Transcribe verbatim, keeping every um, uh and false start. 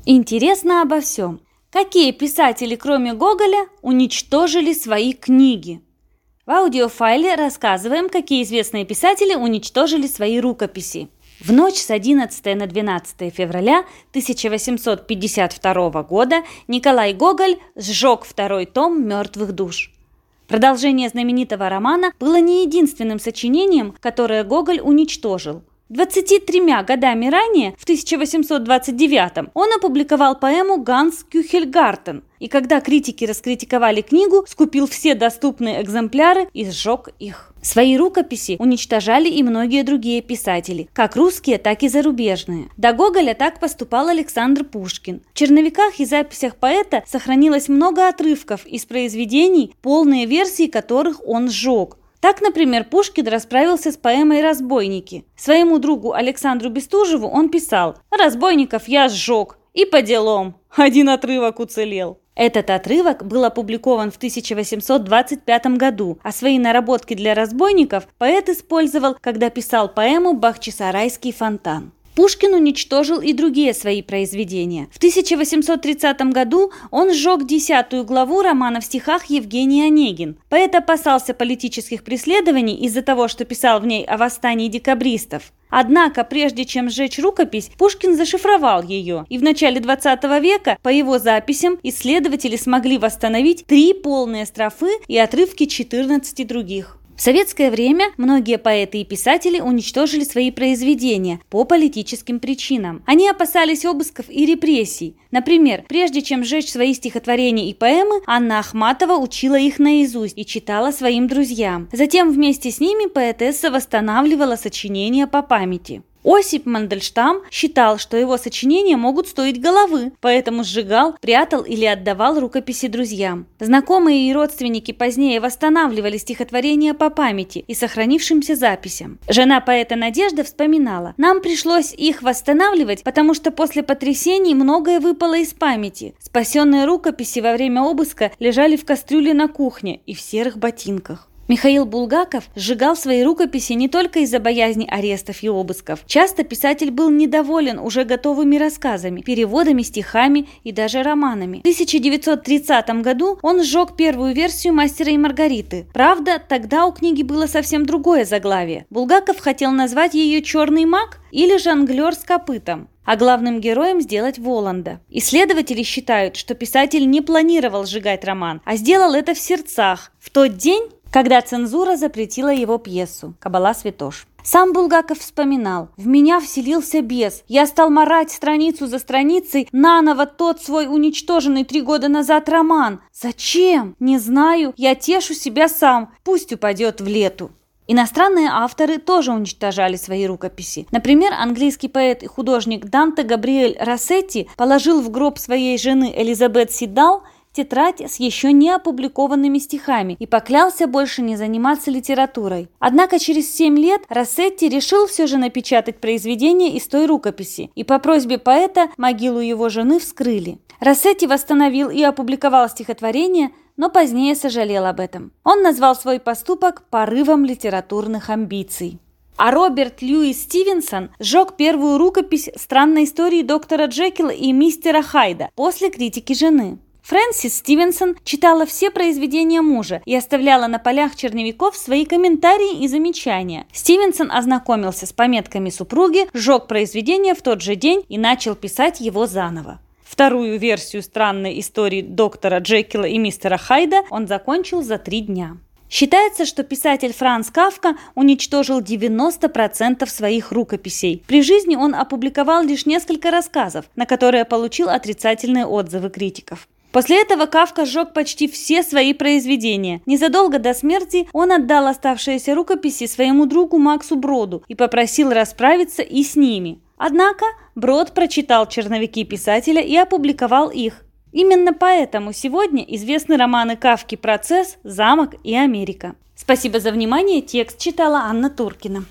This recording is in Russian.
Интересно обо всем. Какие писатели, кроме Гоголя, уничтожили свои книги? В аудиофайле рассказываем, какие известные писатели уничтожили свои рукописи. В ночь с одиннадцатого на двенадцатое февраля тысяча восемьсот пятьдесят второго года Николай Гоголь сжег второй том «Мертвых душ». Продолжение знаменитого романа было не единственным сочинением, которое Гоголь уничтожил. двадцатью тремя годами ранее, в тысяча восемьсот двадцать девятом, он опубликовал поэму «Ганс Кюхельгартен», и когда критики раскритиковали книгу, скупил все доступные экземпляры и сжег их. Свои рукописи уничтожали и многие другие писатели, как русские, так и зарубежные. До Гоголя так поступал Александр Пушкин. В черновиках и записях поэта сохранилось много отрывков из произведений, полные версии которых он сжег. Так, например, Пушкин расправился с поэмой «Разбойники». Своему другу Александру Бестужеву он писал: «Разбойников я сжег, и по делам, один отрывок уцелел». Этот отрывок был опубликован в тысяча восемьсот двадцать пятом году, а свои наработки для разбойников поэт использовал, когда писал поэму «Бахчисарайский фонтан». Пушкин уничтожил и другие свои произведения. В тысяча восемьсот тридцатом году он сжег десятую главу романа в стихах Евгений Онегин. Поэт опасался политических преследований из-за того, что писал в ней о восстании декабристов. Однако, прежде чем сжечь рукопись, Пушкин зашифровал ее, и в начале двадцатого века по его записям исследователи смогли восстановить три полные строфы и отрывки четырнадцати других. В советское время многие поэты и писатели уничтожили свои произведения по политическим причинам. Они опасались обысков и репрессий. Например, прежде чем сжечь свои стихотворения и поэмы, Анна Ахматова учила их наизусть и читала своим друзьям. Затем вместе с ними поэтесса восстанавливала сочинения по памяти. Осип Мандельштам считал, что его сочинения могут стоить головы, поэтому сжигал, прятал или отдавал рукописи друзьям. Знакомые и родственники позднее восстанавливали стихотворения по памяти и сохранившимся записям. Жена поэта Надежда вспоминала: «Нам пришлось их восстанавливать, потому что после потрясений многое выпало из памяти. Спасенные рукописи во время обыска лежали в кастрюле на кухне и в серых ботинках». Михаил Булгаков сжигал свои рукописи не только из-за боязни арестов и обысков. Часто писатель был недоволен уже готовыми рассказами, переводами, стихами и даже романами. В тысяча девятьсот тридцатом году он сжег первую версию «Мастера и Маргариты». Правда, тогда у книги было совсем другое заглавие. Булгаков хотел назвать ее «Черный маг» или «Жонглер с копытом», а главным героем сделать Воланда. Исследователи считают, что писатель не планировал сжигать роман, а сделал это в сердцах, в тот день, когда цензура запретила его пьесу «Кабала Святош». Сам Булгаков вспоминал: «В меня вселился бес. Я стал марать страницу за страницей наново тот свой уничтоженный три года назад роман. Зачем? Не знаю. Я тешу себя сам. Пусть упадет в лету». Иностранные авторы тоже уничтожали свои рукописи. Например, английский поэт и художник Данте Габриэль Россетти положил в гроб своей жены Элизабет Сидал тетрадь с еще не опубликованными стихами и поклялся больше не заниматься литературой. Однако через семь лет Россетти решил все же напечатать произведение из той рукописи, и по просьбе поэта могилу его жены вскрыли. Россетти восстановил и опубликовал стихотворение, но позднее сожалел об этом. Он назвал свой поступок порывом литературных амбиций. А Роберт Льюис Стивенсон сжег первую рукопись странной истории доктора Джекила и мистера Хайда после критики жены. Фрэнсис Стивенсон читала все произведения мужа и оставляла на полях черновиков свои комментарии и замечания. Стивенсон ознакомился с пометками супруги, сжег произведение в тот же день и начал писать его заново. Вторую версию странной истории доктора Джекила и мистера Хайда он закончил за три дня. Считается, что писатель Франц Кафка уничтожил девяносто процентов своих рукописей. При жизни он опубликовал лишь несколько рассказов, на которые получил отрицательные отзывы критиков. После этого Кафка сжег почти все свои произведения. Незадолго до смерти он отдал оставшиеся рукописи своему другу Максу Броду и попросил расправиться и с ними. Однако Брод прочитал черновики писателя и опубликовал их. Именно поэтому сегодня известны романы Кафки «Процесс», «Замок» и «Америка». Спасибо за внимание. Текст читала Анна Туркина.